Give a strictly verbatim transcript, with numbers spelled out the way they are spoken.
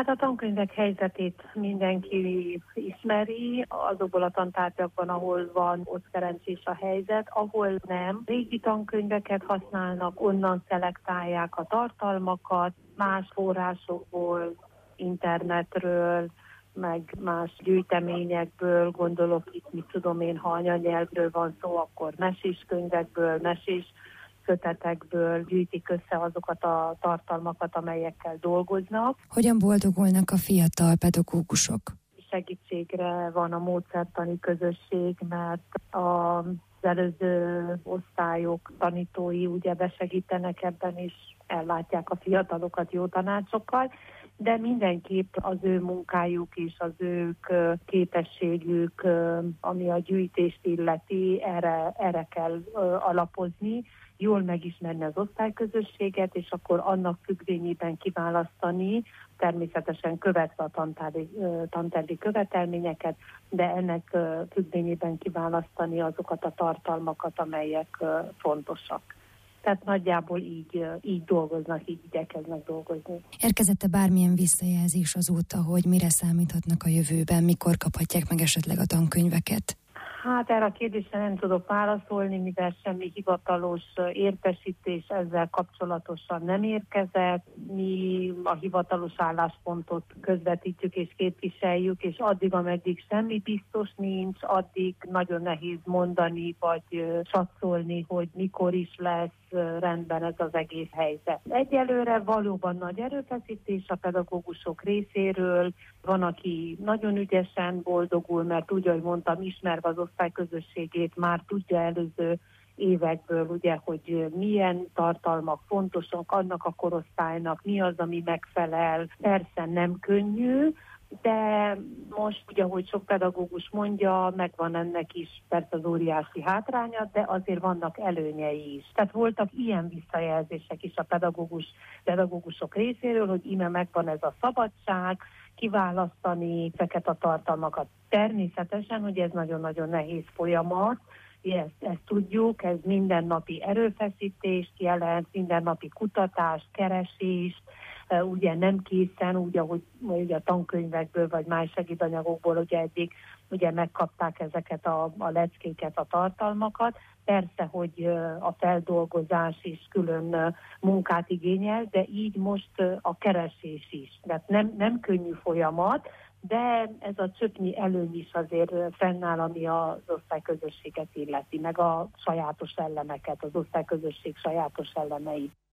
Hát a tankönyvek helyzetét mindenki ismeri, azokból a tantárgyakban, ahol van ott szerencsés a helyzet, ahol nem. Régi tankönyveket használnak, onnan szelektálják a tartalmakat, más forrásokból, internetről, meg más gyűjteményekből, gondolok itt, mit tudom én, ha anyanyelvről van szó, akkor mesés könyvekből, mesés kötetekből gyűjtik össze azokat a tartalmakat, amelyekkel dolgoznak. Hogyan boldogulnak a fiatal pedagógusok? Segítségre van a módszertani közösség, mert az előző osztályok tanítói ugye besegítenek ebben, és ellátják a fiatalokat jó tanácsokkal, de mindenképp az ő munkájuk és az ők képességük, ami a gyűjtést illeti, erre, erre kell alapozni, jól megismerni az osztályközösséget, és akkor annak függvényében kiválasztani, természetesen követve a tantárgyi, tantárgyi követelményeket, de ennek függvényében kiválasztani azokat a tartalmakat, amelyek fontosak. Tehát nagyjából így, így dolgoznak, így igyekeznek dolgozni. Érkezett-e bármilyen visszajelzés azóta, hogy mire számíthatnak a jövőben, mikor kaphatják meg esetleg a tankönyveket? Hát erre a kérdésre nem tudok válaszolni, mivel semmi hivatalos értesítés ezzel kapcsolatosan nem érkezett. Mi a hivatalos álláspontot közvetítjük és képviseljük, és addig, ameddig semmi biztos nincs, addig nagyon nehéz mondani vagy satszolni, hogy mikor is lesz rendben ez az egész helyzet. Egyelőre valóban nagy erőfeszítés a pedagógusok részéről, van, aki nagyon ügyesen boldogul, mert úgy, ahogy mondtam, ismerve az osztályközösségét, már tudja előző évekből, ugye, hogy milyen tartalmak fontosak annak a korosztálynak, mi az, ami megfelel. Persze nem könnyű, de most, ugye, ahogy sok pedagógus mondja, megvan ennek is persze az óriási hátránya, de azért vannak előnyei is. Tehát voltak ilyen visszajelzések is a pedagógus, pedagógusok részéről, hogy íme megvan ez a szabadság, kiválasztani ezeket a tartalmakat. Természetesen, hogy ez nagyon-nagyon nehéz folyamat, ezt, ezt tudjuk, ez mindennapi erőfeszítést jelent, mindennapi kutatást, keresést, ugye nem készen, úgy, ahogy ugye a tankönyvekből vagy más segédanyagokból ugye eddig ugye megkapták ezeket a, a leckéket, a tartalmakat. Persze, hogy a feldolgozás is külön munkát igényel, de így most a keresés is. Tehát nem, nem könnyű folyamat, de ez a csöpnyi előny is azért fennáll, ami az osztályközösséget illeti, meg a sajátos elemeket, az osztályközösség sajátos elemeit.